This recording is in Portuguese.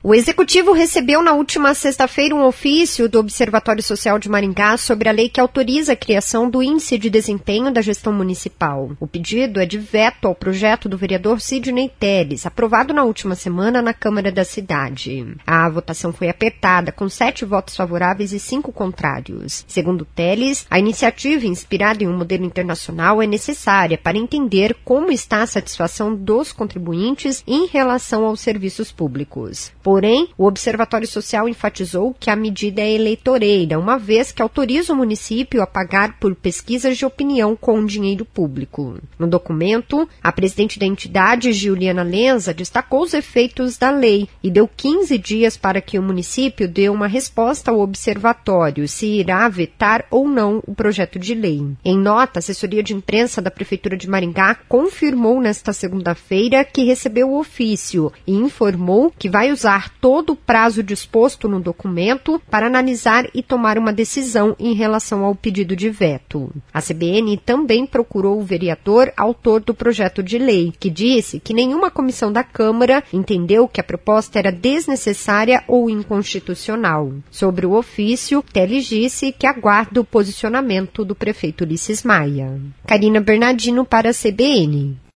O Executivo recebeu na última sexta-feira um ofício do Observatório Social de Maringá sobre a lei que autoriza a criação do Índice de Desempenho da Gestão Municipal. O pedido é de veto ao projeto do vereador Sidney Telles, aprovado na última semana na Câmara da cidade. A votação foi apertada, com 7 votos favoráveis e 5 contrários. Segundo Telles, a iniciativa, inspirada em um modelo internacional, é necessária para entender como está a satisfação dos contribuintes em relação aos serviços públicos. Porém, o Observatório Social enfatizou que a medida é eleitoreira, uma vez que autoriza o município a pagar por pesquisas de opinião com dinheiro público. No documento, a presidente da entidade, Juliana Lenza, destacou os efeitos da lei e deu 15 dias para que o município dê uma resposta ao observatório se irá vetar ou não o projeto de lei. Em nota, a assessoria de imprensa da Prefeitura de Maringá confirmou nesta segunda-feira que recebeu o ofício e informou que vai usar todo o prazo disposto no documento para analisar e tomar uma decisão em relação ao pedido de veto. A CBN também procurou o vereador autor do projeto de lei, que disse que nenhuma comissão da Câmara entendeu que a proposta era desnecessária ou inconstitucional. Sobre o ofício, Telles disse que aguarda o posicionamento do prefeito Ulisses Maia. Karina Bernardino para a CBN.